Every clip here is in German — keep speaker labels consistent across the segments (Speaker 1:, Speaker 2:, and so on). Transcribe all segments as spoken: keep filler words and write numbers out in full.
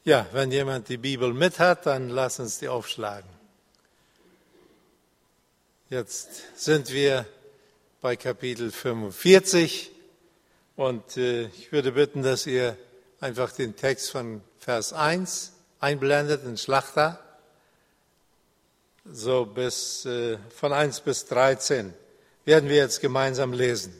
Speaker 1: Ja, wenn jemand die Bibel mit hat, dann lass uns die aufschlagen. Jetzt sind wir bei Kapitel fünfundvierzig und äh, ich würde bitten, dass ihr einfach den Text von Vers eins einblendet in Schlachter, so bis äh, von eins bis dreizehn werden wir jetzt gemeinsam lesen.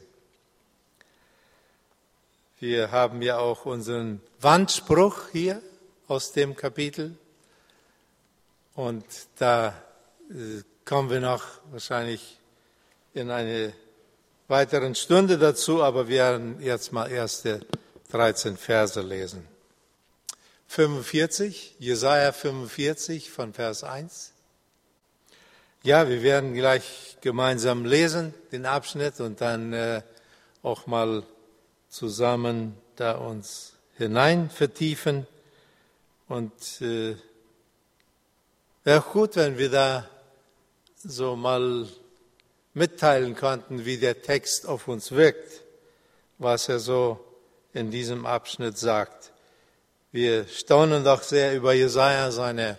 Speaker 1: Wir haben ja auch unseren Wandspruch hier aus dem Kapitel und da äh, kommen wir noch wahrscheinlich in eine weiteren Stunde dazu, aber wir werden jetzt mal erste dreizehn Verse lesen. fünfundvierzig, Jesaja fünfundvierzig von Vers eins. Ja, wir werden gleich gemeinsam lesen, den Abschnitt, und dann äh, auch mal zusammen da uns hinein vertiefen. Und äh, wäre auch gut, wenn wir da so mal mitteilen konnten, wie der Text auf uns wirkt, was er so in diesem Abschnitt sagt. Wir staunen doch sehr über Jesaja, seine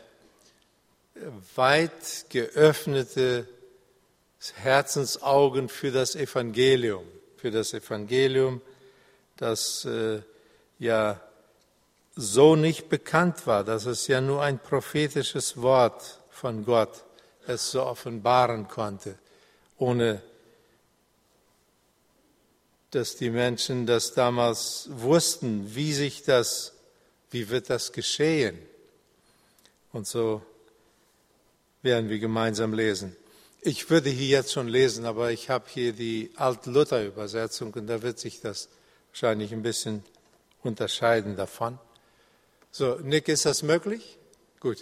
Speaker 1: weit geöffnete Herzensaugen für das Evangelium, für das Evangelium, das äh, ja so nicht bekannt war, dass es ja nur ein prophetisches Wort von Gott es so offenbaren konnte, ohne dass die Menschen das damals wussten, wie sich das, wie wird das geschehen. Und so werden wir gemeinsam lesen. Ich würde hier jetzt schon lesen, aber ich habe hier die Alt-Luther-Übersetzung und da wird sich das wahrscheinlich ein bisschen unterscheiden davon. So, Nick, ist das möglich? Gut.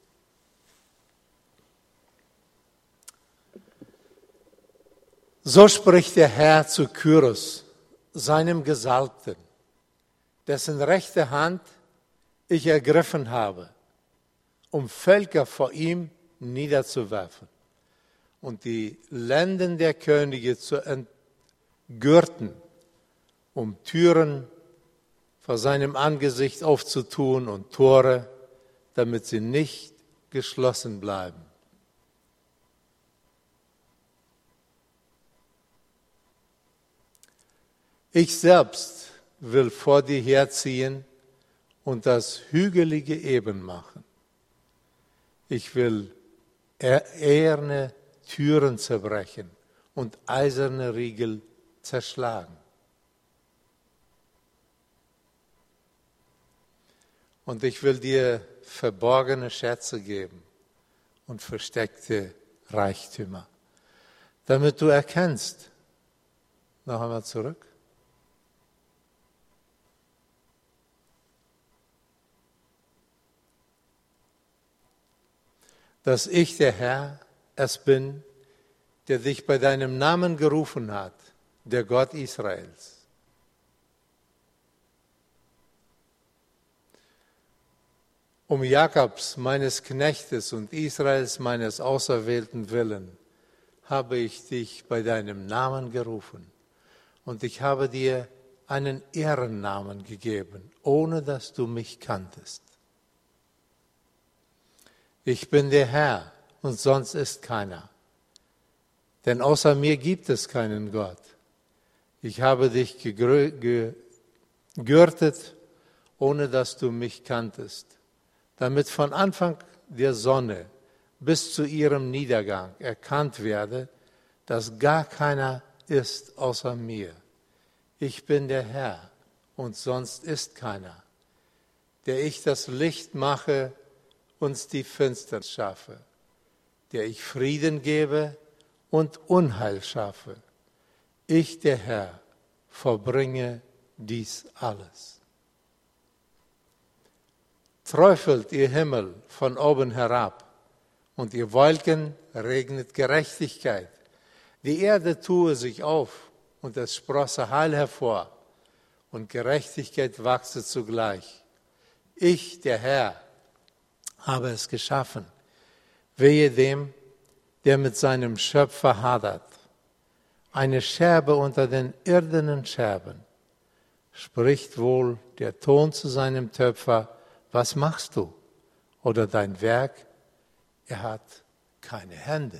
Speaker 1: So spricht der Herr zu Kyros, seinem Gesalbten, dessen rechte Hand ich ergriffen habe, um Völker vor ihm niederzuwerfen und die Lenden der Könige zu entgürten, um Türen vor seinem Angesicht aufzutun und Tore, damit sie nicht geschlossen bleiben. Ich selbst will vor dir herziehen und das Hügelige eben machen. Ich will eherne Türen zerbrechen und eiserne Riegel zerschlagen. Und ich will dir verborgene Schätze geben und versteckte Reichtümer, damit du erkennst, noch einmal zurück, dass ich der Herr es bin, der dich bei deinem Namen gerufen hat, der Gott Israels. Um Jakobs, meines Knechtes, und Israels, meines Auserwählten willen, habe ich dich bei deinem Namen gerufen. Und ich habe dir einen Ehrennamen gegeben, ohne dass du mich kanntest. Ich bin der Herr und sonst ist keiner. Denn außer mir gibt es keinen Gott. Ich habe dich gegürtet, ohne dass du mich kanntest, damit von Anfang der Sonne bis zu ihrem Niedergang erkannt werde, dass gar keiner ist außer mir. Ich bin der Herr und sonst ist keiner, der ich das Licht mache und die Finsternis schaffe, der ich Frieden gebe und Unheil schaffe. Ich, der Herr, vollbringe dies alles. Träufelt ihr Himmel von oben herab und ihr Wolken regnet Gerechtigkeit. Die Erde tue sich auf und es sprosse Heil hervor und Gerechtigkeit wachse zugleich. Ich, der Herr, habe es geschaffen. Wehe dem, der mit seinem Schöpfer hadert. Eine Scherbe unter den irdenen Scherben. Spricht wohl der Ton zu seinem Töpfer, was machst du? Oder dein Werk, er hat keine Hände.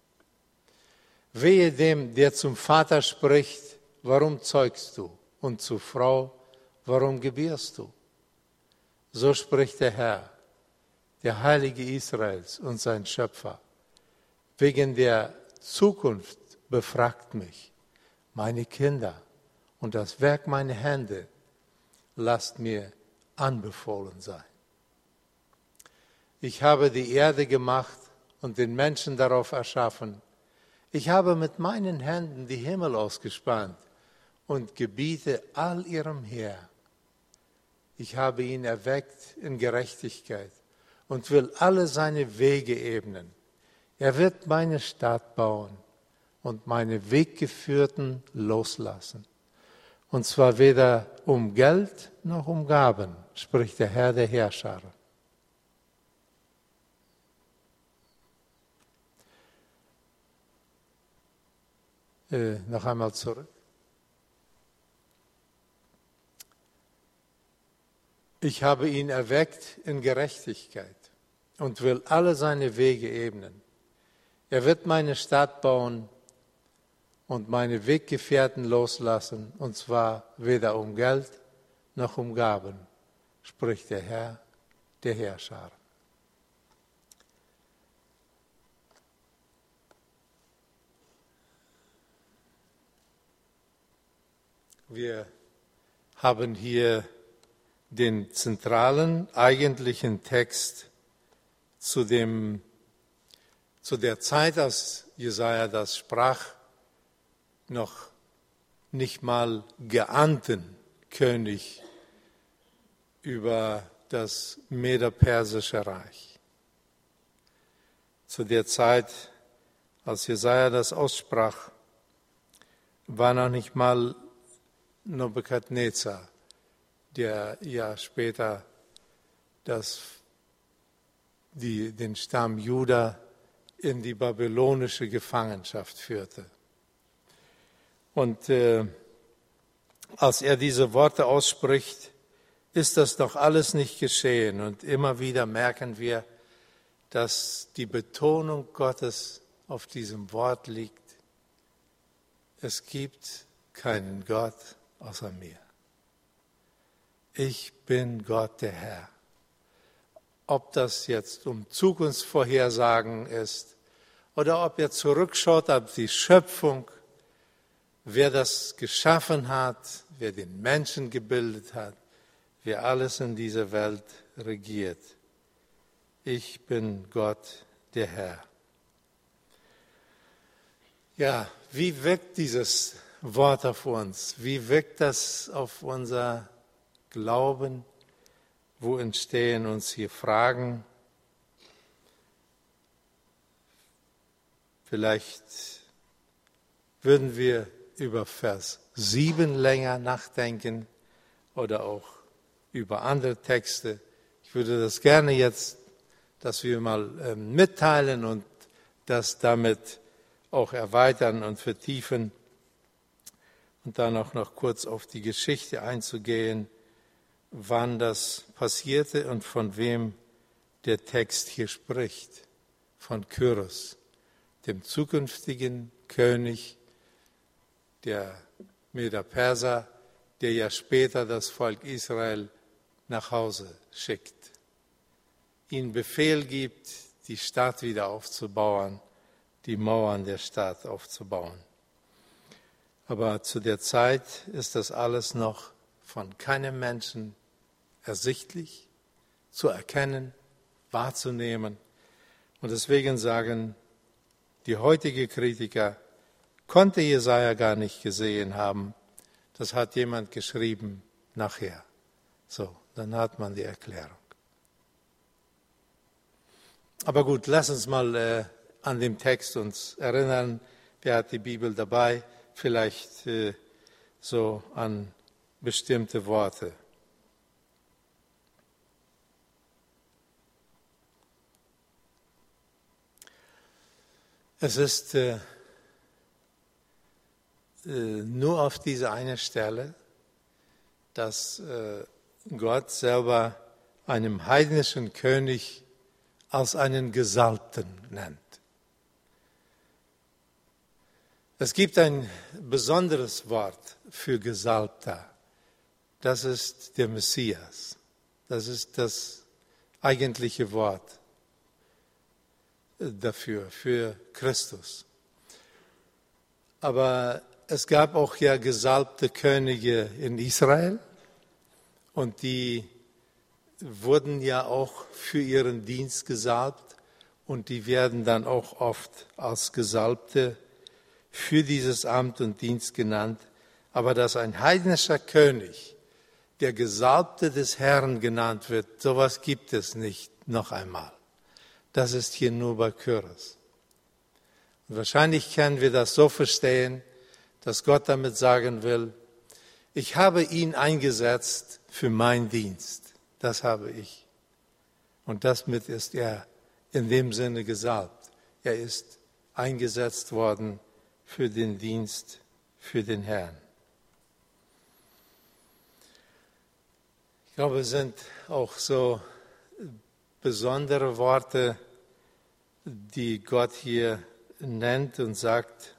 Speaker 1: Wehe dem, der zum Vater spricht, warum zeugst du? Und zur Frau, warum gebierst du? So spricht der Herr, der Heilige Israels und sein Schöpfer. Wegen der Zukunft befragt mich, meine Kinder und das Werk meiner Hände, lasst mir anbefohlen sein. Ich habe die Erde gemacht und den Menschen darauf erschaffen. Ich habe mit meinen Händen die Himmel ausgespannt und gebiete all ihrem Heer. Ich habe ihn erweckt in Gerechtigkeit und will alle seine Wege ebnen. Er wird meine Stadt bauen und meine Weggeführten loslassen. Und zwar weder um Geld noch um Gaben, spricht der Herr der Herrscher. Äh, noch einmal zurück. Ich habe ihn erweckt in Gerechtigkeit und will alle seine Wege ebnen. Er wird meine Stadt bauen und meine Weggefährten loslassen, und zwar weder um Geld noch um Gaben, spricht der Herr, der Herrscher. Wir haben hier den zentralen, eigentlichen Text zu, dem, zu der Zeit, als Jesaja das sprach, noch nicht mal geahnten König über das Meder-Persische Reich. Zu der Zeit, als Jesaja das aussprach, war noch nicht mal Nebukadnezar, der ja später das, die, den Stamm Juda in die babylonische Gefangenschaft führte. Und äh, als er diese Worte ausspricht, ist das doch alles nicht geschehen. Und immer wieder merken wir, dass die Betonung Gottes auf diesem Wort liegt. Es gibt keinen Gott außer mir. Ich bin Gott, der Herr. Ob das jetzt um Zukunftsvorhersagen ist oder ob er zurückschaut auf die Schöpfung, wer das geschaffen hat, wer den Menschen gebildet hat, wer alles in dieser Welt regiert. Ich bin Gott, der Herr. Ja, wie wirkt dieses Wort auf uns? Wie wirkt das auf unser Glauben? Wo entstehen uns hier Fragen? Vielleicht würden wir über Vers sieben länger nachdenken oder auch über andere Texte. Ich würde das gerne jetzt, dass wir mal äh, mitteilen und das damit auch erweitern und vertiefen und dann auch noch kurz auf die Geschichte einzugehen, wann das passierte und von wem der Text hier spricht. Von Kyros, dem zukünftigen König der Meder-Perser, der ja später das Volk Israel nach Hause schickt, ihnen Befehl gibt, die Stadt wieder aufzubauen, die Mauern der Stadt aufzubauen. Aber zu der Zeit ist das alles noch von keinem Menschen ersichtlich, zu erkennen, wahrzunehmen. Und deswegen sagen die heutigen Kritiker, konnte Jesaja gar nicht gesehen haben. Das hat jemand geschrieben nachher. So, dann hat man die Erklärung. Aber gut, lass uns mal äh, an den Text uns erinnern. Wer hat die Bibel dabei? Vielleicht äh, so an bestimmte Worte. Es ist äh, äh, nur auf diese eine Stelle, dass äh, Gott selber einem heidnischen König als einen Gesalbten nennt. Es gibt ein besonderes Wort für Gesalbter. Das ist der Messias. Das ist das eigentliche Wort dafür, für Christus. Aber es gab auch ja gesalbte Könige in Israel und die wurden ja auch für ihren Dienst gesalbt und die werden dann auch oft als Gesalbte für dieses Amt und Dienst genannt. Aber dass ein heidnischer König, der Gesalbte des Herrn genannt wird, sowas gibt es nicht noch einmal. Das ist hier nur bei Kyros. Und wahrscheinlich können wir das so verstehen, dass Gott damit sagen will, ich habe ihn eingesetzt für meinen Dienst. Das habe ich. Und damit ist er in dem Sinne gesalbt. Er ist eingesetzt worden für den Dienst, für den Herrn. Ich glaube, es sind auch so besondere Worte, die Gott hier nennt und sagt,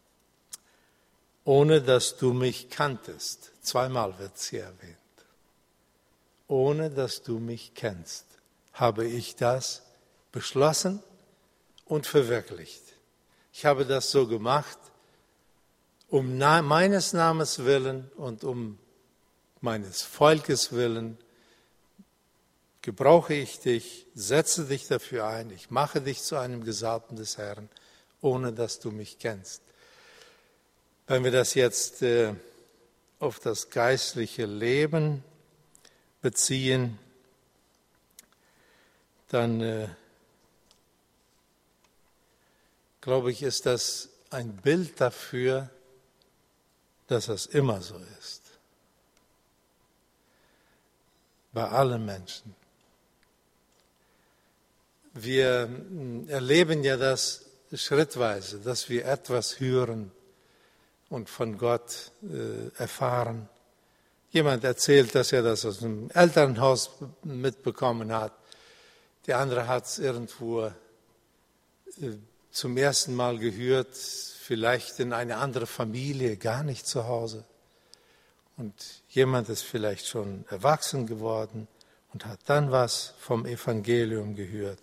Speaker 1: ohne dass du mich kanntest. Zweimal wird es hier erwähnt. Ohne dass du mich kennst, habe ich das beschlossen und verwirklicht. Ich habe das so gemacht, um meines Namens willen und um meines Volkes willen gebrauche ich dich, setze dich dafür ein, ich mache dich zu einem Gesalbten des Herrn, ohne dass du mich kennst. Wenn wir das jetzt äh, auf das geistliche Leben beziehen, dann äh, glaube ich, ist das ein Bild dafür, dass das immer so ist. Bei allen Menschen. Wir erleben ja das schrittweise, dass wir etwas hören und von Gott äh, erfahren. Jemand erzählt, dass er das aus dem Elternhaus mitbekommen hat. Der andere hat es irgendwo äh, zum ersten Mal gehört, vielleicht in eine andere Familie, gar nicht zu Hause. Und jemand ist vielleicht schon erwachsen geworden und hat dann was vom Evangelium gehört.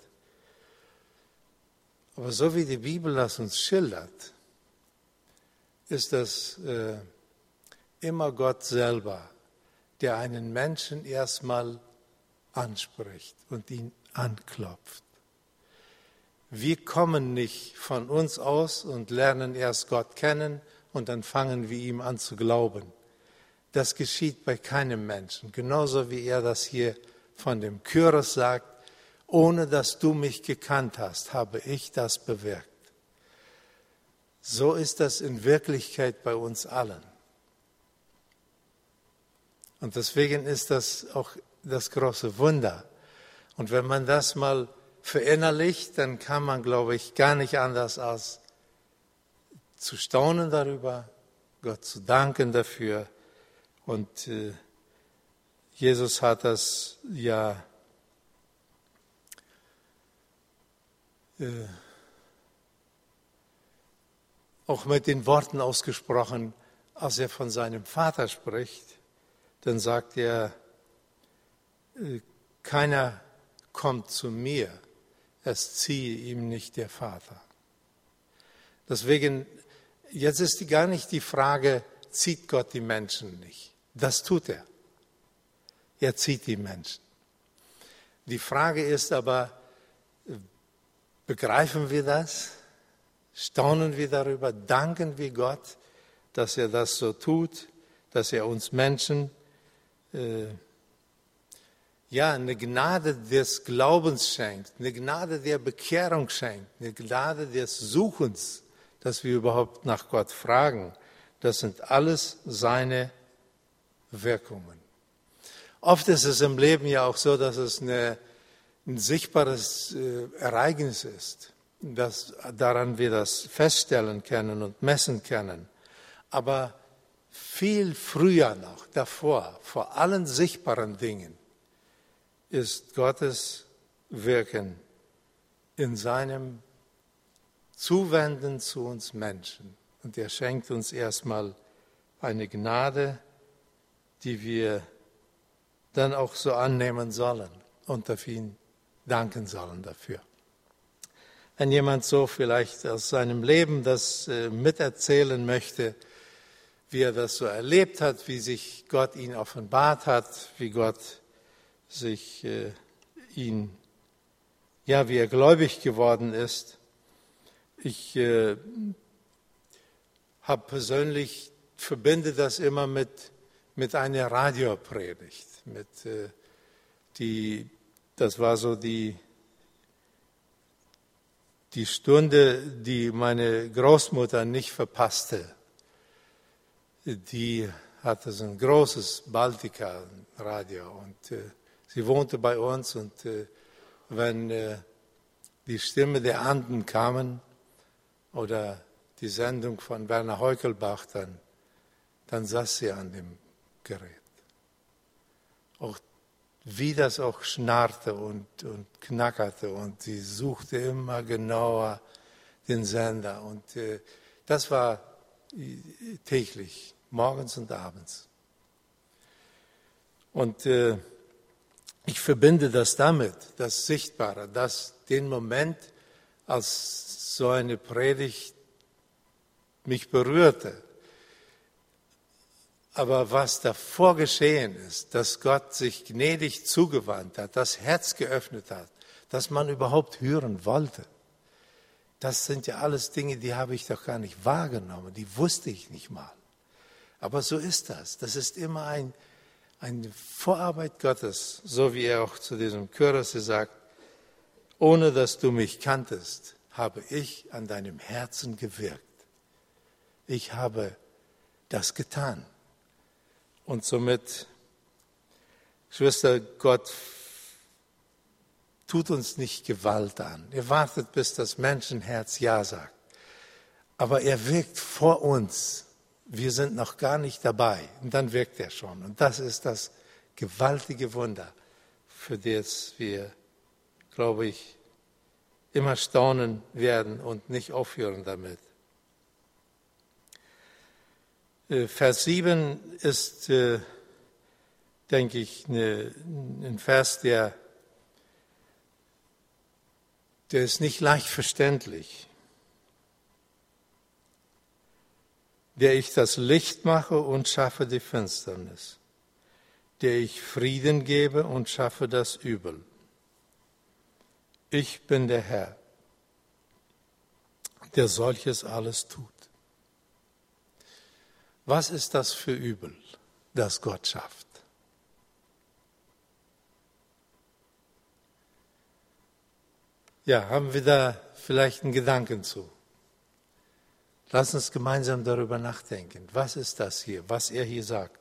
Speaker 1: Aber so wie die Bibel das uns schildert, ist das äh, immer Gott selber, der einen Menschen erstmal anspricht und ihn anklopft. Wir kommen nicht von uns aus und lernen erst Gott kennen und dann fangen wir ihm an zu glauben. Das geschieht bei keinem Menschen, genauso wie er das hier von dem Kyros sagt, ohne dass du mich gekannt hast, habe ich das bewirkt. So ist das in Wirklichkeit bei uns allen. Und deswegen ist das auch das große Wunder. Und wenn man das mal verinnerlicht, dann kann man, glaube ich, gar nicht anders als zu staunen darüber, Gott zu danken dafür. Und äh, Jesus hat das ja äh, auch mit den Worten ausgesprochen, als er von seinem Vater spricht. Dann sagt er, äh, keiner kommt zu mir, es ziehe ihm nicht der Vater. Deswegen, jetzt ist die, gar nicht die Frage, zieht Gott die Menschen nicht? Das tut er. Er zieht die Menschen. Die Frage ist aber, begreifen wir das? Staunen wir darüber? Danken wir Gott, dass er das so tut, dass er uns Menschen äh, ja, eine Gnade des Glaubens schenkt, eine Gnade der Bekehrung schenkt, eine Gnade des Suchens, dass wir überhaupt nach Gott fragen. Das sind alles seine Wirkungen. Oft ist es im Leben ja auch so, dass es eine, ein sichtbares äh, Ereignis ist, dass daran wir das feststellen können und messen können. Aber viel früher noch, davor, vor allen sichtbaren Dingen, ist Gottes Wirken in seinem Zuwenden zu uns Menschen. Und er schenkt uns erstmal eine Gnade, die wir dann auch so annehmen sollen und auf ihn danken sollen dafür. Wenn jemand so vielleicht aus seinem Leben das äh, miterzählen möchte, wie er das so erlebt hat, wie sich Gott ihn offenbart hat, wie Gott sich äh, ihn, ja, wie er gläubig geworden ist. Ich äh, habe persönlich, verbinde das immer mit, mit einer Radiopredigt, mit äh, die, das war so die Die Stunde, die meine Großmutter nicht verpasste, die hatte so ein großes Baltica-Radio und äh, sie wohnte bei uns und äh, wenn äh, die Stimme der Anden kamen oder die Sendung von Werner Heukelbach, dann, dann saß sie an dem Gerät. Auch wie das auch schnarrte und, und knackerte und sie suchte immer genauer den Sender. Und äh, das war täglich, morgens und abends. Und äh, ich verbinde das damit, das Sichtbare, das, den Moment, als so eine Predigt mich berührte. Aber was davor geschehen ist, dass Gott sich gnädig zugewandt hat, das Herz geöffnet hat, dass man überhaupt hören wollte, das sind ja alles Dinge, die habe ich doch gar nicht wahrgenommen, die wusste ich nicht mal. Aber so ist das. Das ist immer ein, eine Vorarbeit Gottes, so wie er auch zu diesem Kürasse sagt, ohne dass du mich kanntest, habe ich an deinem Herzen gewirkt. Ich habe das getan. Und somit, Schwester, Gott tut uns nicht Gewalt an. Er wartet, bis das Menschenherz Ja sagt. Aber er wirkt vor uns. Wir sind noch gar nicht dabei. Und dann wirkt er schon. Und das ist das gewaltige Wunder, für das wir, glaube ich, immer staunen werden und nicht aufhören damit. Vers sieben ist, äh, denke ich, eine, ein Vers, der, der ist nicht leicht verständlich. Der ich das Licht mache und schaffe die Finsternis. Der ich Frieden gebe und schaffe das Übel. Ich bin der Herr, der solches alles tut. Was ist das für Übel, das Gott schafft? Ja, haben wir da vielleicht einen Gedanken zu? Lass uns gemeinsam darüber nachdenken. Was ist das hier, was er hier sagt?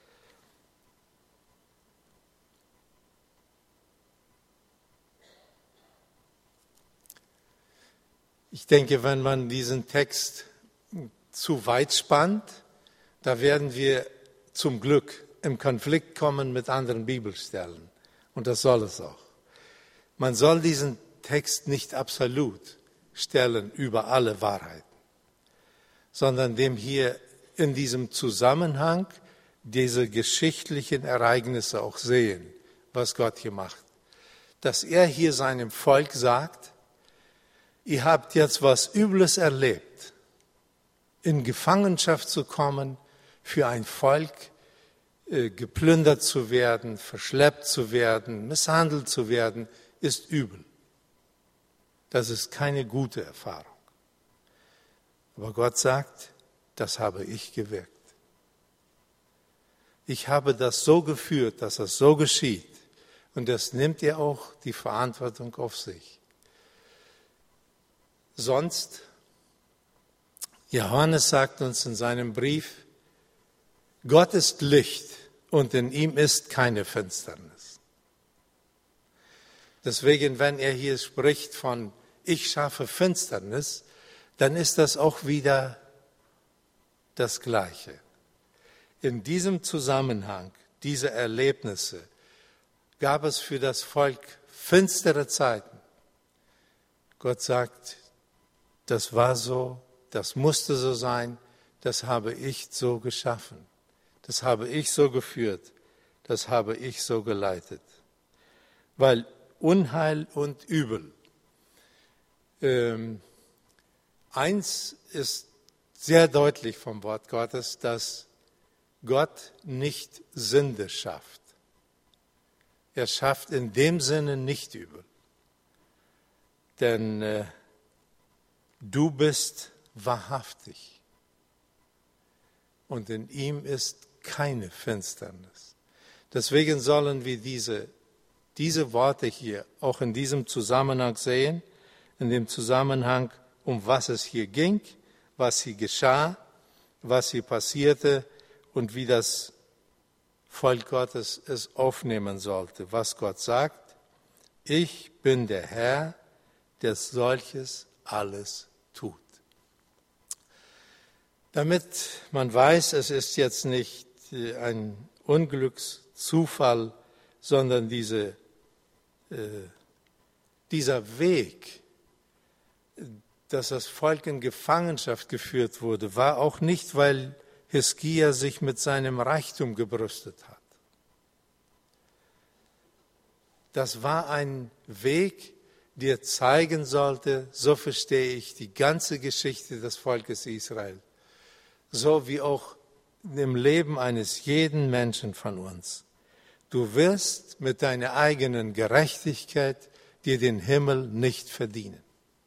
Speaker 1: Ich denke, wenn man diesen Text zu weit spannt, da werden wir zum Glück im Konflikt kommen mit anderen Bibelstellen. Und das soll es auch. Man soll diesen Text nicht absolut stellen über alle Wahrheiten, sondern dem hier in diesem Zusammenhang diese geschichtlichen Ereignisse auch sehen, was Gott hier macht. Dass er hier seinem Volk sagt, ihr habt jetzt was Übles erlebt, in Gefangenschaft zu kommen, für ein Volk äh, geplündert zu werden, verschleppt zu werden, misshandelt zu werden, ist übel. Das ist keine gute Erfahrung. Aber Gott sagt, das habe ich gewirkt. Ich habe das so geführt, dass es so geschieht. Und das nimmt er auch die Verantwortung auf sich. Sonst, Johannes sagt uns in seinem Brief, Gott ist Licht und in ihm ist keine Finsternis. Deswegen, wenn er hier spricht von ich schaffe Finsternis, dann ist das auch wieder das Gleiche. In diesem Zusammenhang, diese Erlebnisse, gab es für das Volk finstere Zeiten. Gott sagt, das war so, das musste so sein, das habe ich so geschaffen, das habe ich so geführt, das habe ich so geleitet. Weil Unheil und Übel, ähm, eins ist sehr deutlich vom Wort Gottes, dass Gott nicht Sünde schafft. Er schafft in dem Sinne nicht Übel. Denn äh, du bist wahrhaftig und in ihm ist keine Finsternis. Deswegen sollen wir diese, diese Worte hier auch in diesem Zusammenhang sehen, in dem Zusammenhang, um was es hier ging, was hier geschah, was hier passierte und wie das Volk Gottes es aufnehmen sollte, was Gott sagt. Ich bin der Herr, der solches alles tut. Damit man weiß, es ist jetzt nicht ein Unglückszufall, sondern diese, äh, dieser Weg, dass das Volk in Gefangenschaft geführt wurde, war auch nicht, weil Hiskia sich mit seinem Reichtum gebrüstet hat. Das war ein Weg, der zeigen sollte, so verstehe ich die ganze Geschichte des Volkes Israel, so wie auch im Leben eines jeden Menschen von uns. Du wirst mit deiner eigenen Gerechtigkeit dir den Himmel nicht verdienen.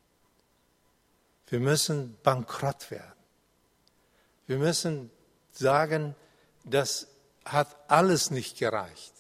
Speaker 1: Wir müssen bankrott werden. Wir müssen sagen, das hat alles nicht gereicht.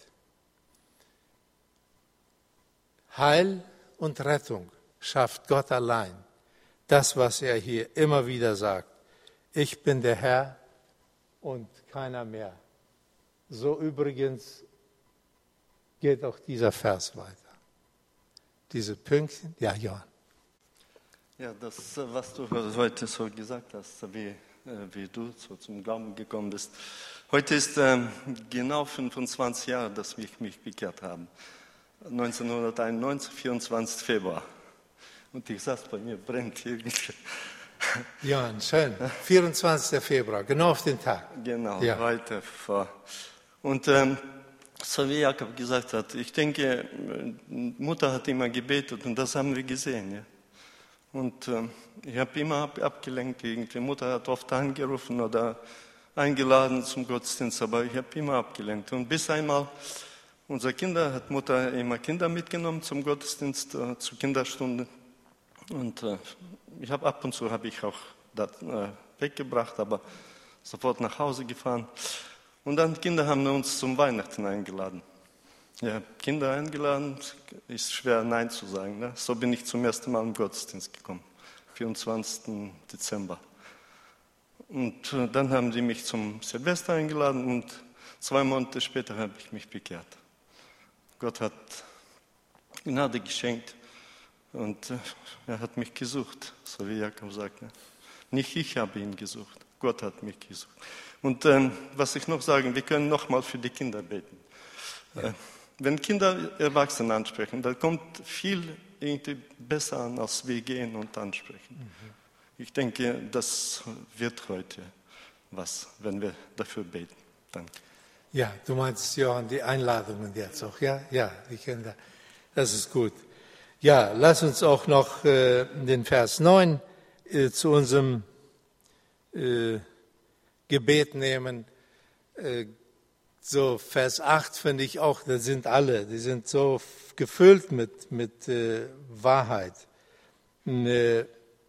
Speaker 1: Heil und Rettung schafft Gott allein. Das, was er hier immer wieder sagt. Ich bin der Herr und keiner mehr. So übrigens geht auch dieser Vers weiter. Diese Pünktchen, ja, Johann.
Speaker 2: Ja, das, was du heute so gesagt hast, wie, wie du so zum Glauben gekommen bist. Heute ist ähm, genau fünfundzwanzig Jahre, dass ich mich bekehrt habe. neunzehnhunderteinundneunzig, vierundzwanzigsten Februar. Und ich saß bei mir, brennt irgendwie.
Speaker 1: Ja, schön. vierundzwanzigsten Februar, genau auf den Tag.
Speaker 2: Genau,
Speaker 1: ja.
Speaker 2: heute vor. Und ähm, so wie Jakob gesagt hat, ich denke, Mutter hat immer gebetet und das haben wir gesehen. Ja. Und ähm, ich habe immer ab, abgelenkt. Die Mutter hat oft angerufen oder eingeladen zum Gottesdienst, aber ich habe immer abgelenkt. Und bis einmal unsere Kinder, hat Mutter immer Kinder mitgenommen zum Gottesdienst, äh, zu Kinderstunden. Und äh, ich habe ab und zu habe ich auch das äh, weggebracht, aber sofort nach Hause gefahren. Und dann die Kinder haben uns zum Weihnachten eingeladen. Ja, Kinder eingeladen, ist schwer Nein zu sagen. Ne? So bin ich zum ersten Mal im Gottesdienst gekommen, vierundzwanzigsten Dezember. Und äh, dann haben sie mich zum Silvester eingeladen und zwei Monate später habe ich mich bekehrt. Gott hat Gnade geschenkt und äh, er hat mich gesucht, so wie Jakob sagt. Ne? Nicht ich habe ihn gesucht, Gott hat mich gesucht. Und ähm, was ich noch sagen, wir können nochmal für die Kinder beten. Ja. Äh, wenn Kinder Erwachsene ansprechen, dann kommt viel irgendwie besser an, als wir gehen und ansprechen. Mhm. Ich denke, das wird heute was, wenn wir dafür beten. Danke.
Speaker 1: Ja, du meinst, Johann, die Einladungen jetzt auch, ja? Ja, die Kinder. Das ist gut. Ja, lass uns auch noch äh, den Vers neun äh, zu unserem äh, Gebet nehmen. Äh, so Vers acht finde ich auch, da sind alle, die sind so gefüllt mit, mit äh, Wahrheit. Äh,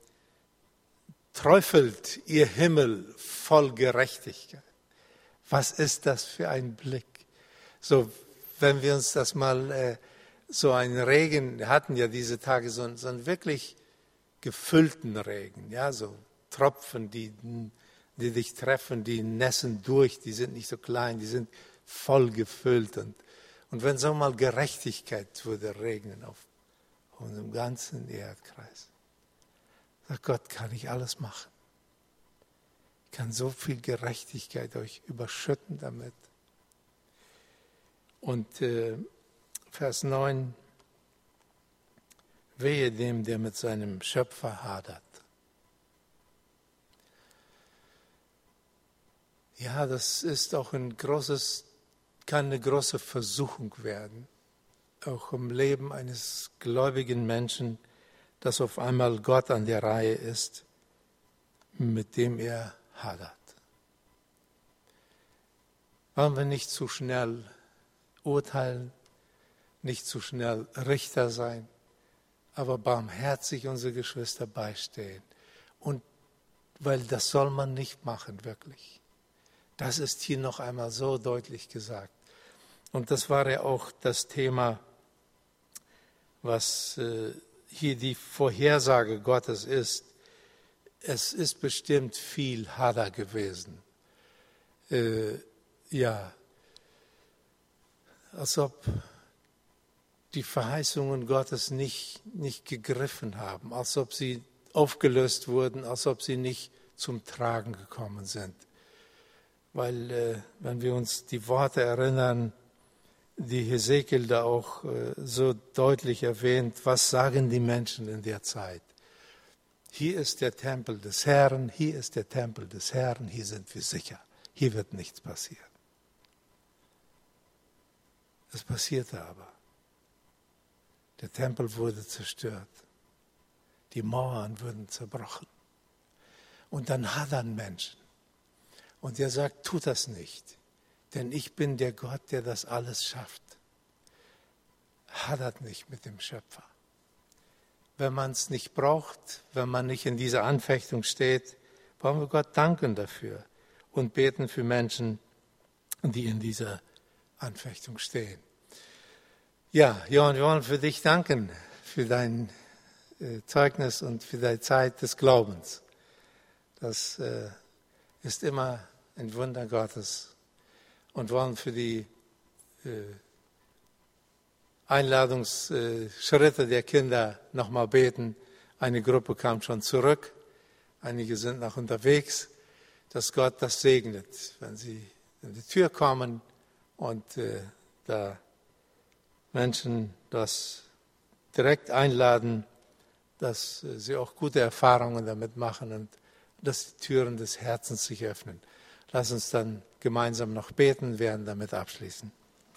Speaker 1: träufelt ihr Himmel voll Gerechtigkeit. Was ist das für ein Blick? So, wenn wir uns das mal, äh, so einen Regen, wir hatten ja diese Tage so, so einen wirklich gefüllten Regen, ja, so Tropfen, die, die dich treffen, die nässen durch, die sind nicht so klein, die sind voll gefüllt. Und, und wenn so mal Gerechtigkeit würde regnen auf unserem ganzen Erdkreis, sagt Gott, kann ich alles machen. Ich kann so viel Gerechtigkeit euch überschütten damit. Und äh, Vers neun. Wehe dem, der mit seinem Schöpfer hadert. Ja, das ist auch ein großes, kann eine große Versuchung werden, auch im Leben eines gläubigen Menschen, dass auf einmal Gott an der Reihe ist, mit dem er hadert. Wollen wir nicht zu schnell urteilen, nicht zu schnell Richter sein, aber barmherzig unsere Geschwister beistehen. Und weil das soll man nicht machen, wirklich. Das ist hier noch einmal so deutlich gesagt. Und das war ja auch das Thema, was äh, hier die Vorhersage Gottes ist. Es ist bestimmt viel Hader gewesen. Äh, ja, als ob die Verheißungen Gottes nicht, nicht gegriffen haben, als ob sie aufgelöst wurden, als ob sie nicht zum Tragen gekommen sind. Weil, äh, wenn wir uns die Worte erinnern, die Hesekiel da auch äh, so deutlich erwähnt, was sagen die Menschen in der Zeit? Hier ist der Tempel des Herrn, hier ist der Tempel des Herrn, hier sind wir sicher, hier wird nichts passieren. Es passierte aber. Der Tempel wurde zerstört, die Mauern wurden zerbrochen. Und dann hadern Menschen. Und er sagt, tut das nicht, denn ich bin der Gott, der das alles schafft. Hadert nicht mit dem Schöpfer. Wenn man es nicht braucht, wenn man nicht in dieser Anfechtung steht, wollen wir Gott danken dafür und beten für Menschen, die in dieser Anfechtung stehen. Ja, Johann, wir wollen für dich danken, für dein äh, Zeugnis und für deine Zeit des Glaubens. Das äh, ist immer ein Wunder Gottes. Und wollen für die äh, Einladungsschritte der Kinder nochmal beten. Eine Gruppe kam schon zurück, einige sind noch unterwegs, dass Gott das segnet, wenn sie in die Tür kommen und äh, da Menschen das direkt einladen, dass äh, sie auch gute Erfahrungen damit machen und dass die Türen des Herzens sich öffnen. Lass uns dann gemeinsam noch beten, werden damit abschließen.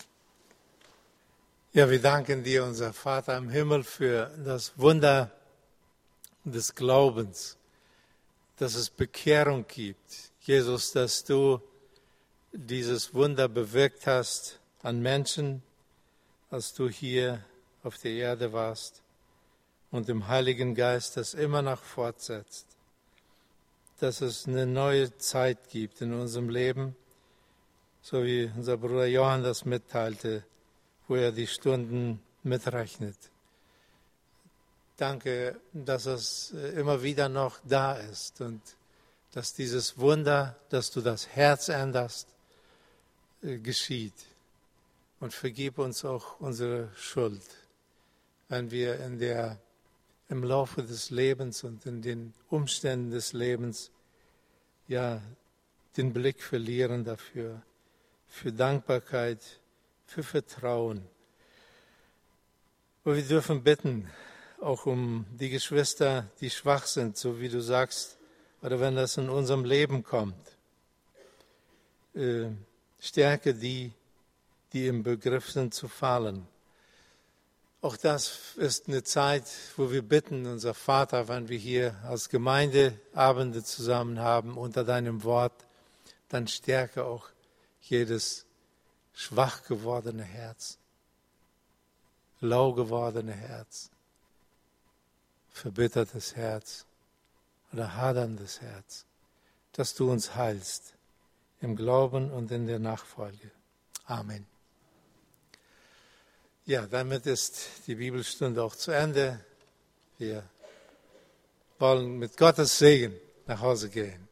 Speaker 1: Ja, wir danken dir, unser Vater im Himmel, für das Wunder des Glaubens, dass es Bekehrung gibt. Jesus, dass du dieses Wunder bewirkt hast an Menschen, als du hier auf der Erde warst und im Heiligen Geist das immer noch fortsetzt. Dass es eine neue Zeit gibt in unserem Leben, so wie unser Bruder Johann das mitteilte, wo er die Stunden mitrechnet. Danke, dass es immer wieder noch da ist und dass dieses Wunder, dass du das Herz änderst, geschieht. Und vergib uns auch unsere Schuld, wenn wir in der, im Laufe des Lebens und in den Umständen des Lebens ja den Blick verlieren dafür, für Dankbarkeit, für Vertrauen. Und wir dürfen bitten, auch um die Geschwister, die schwach sind, so wie du sagst, oder wenn das in unserem Leben kommt. Äh, stärke die, die im Begriff sind zu fallen. Auch das ist eine Zeit, wo wir bitten, unser Vater, wenn wir hier als Gemeinde Abende zusammen haben, unter deinem Wort, dann stärke auch jedes schwach gewordene Herz, lau gewordene Herz, verbittertes Herz oder haderndes Herz, dass du uns heilst im Glauben und in der Nachfolge. Amen. Ja, damit ist die Bibelstunde auch zu Ende. Wir wollen mit Gottes Segen nach Hause gehen.